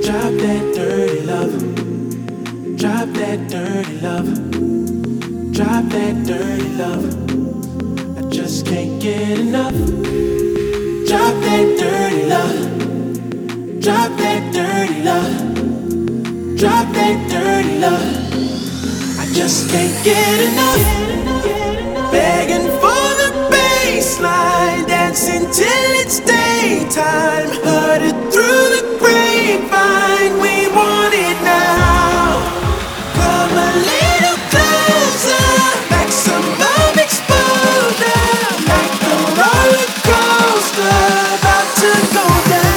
Drop that dirty love. Drop that dirty love. Drop that dirty love. I just can't get enough. Drop that dirty love. Drop that dirty love. Drop that dirty love. I just can't get enough. Begging for the baseline, dancing till it's daytime. Heard it through the grapevine. We want it now. Come a little closer, maximum exposure, like a roller coaster about to go down.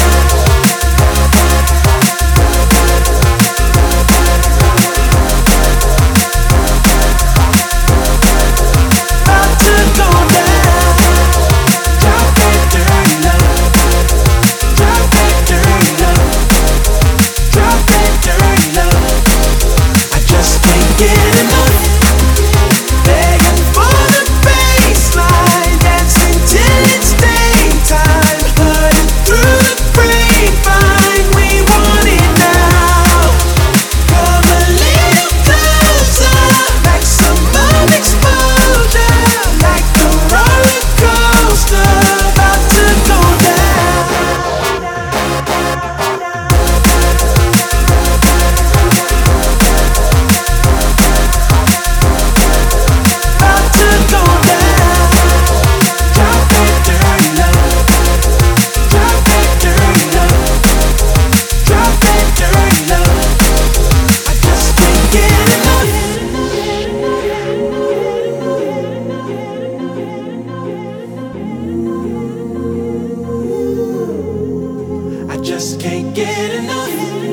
Just can't get enough.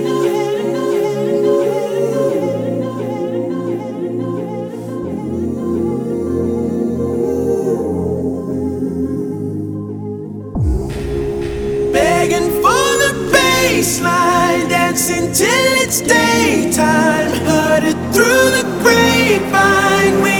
Begging for the baseline, dancing till it's daytime. Heard it through the grapevine.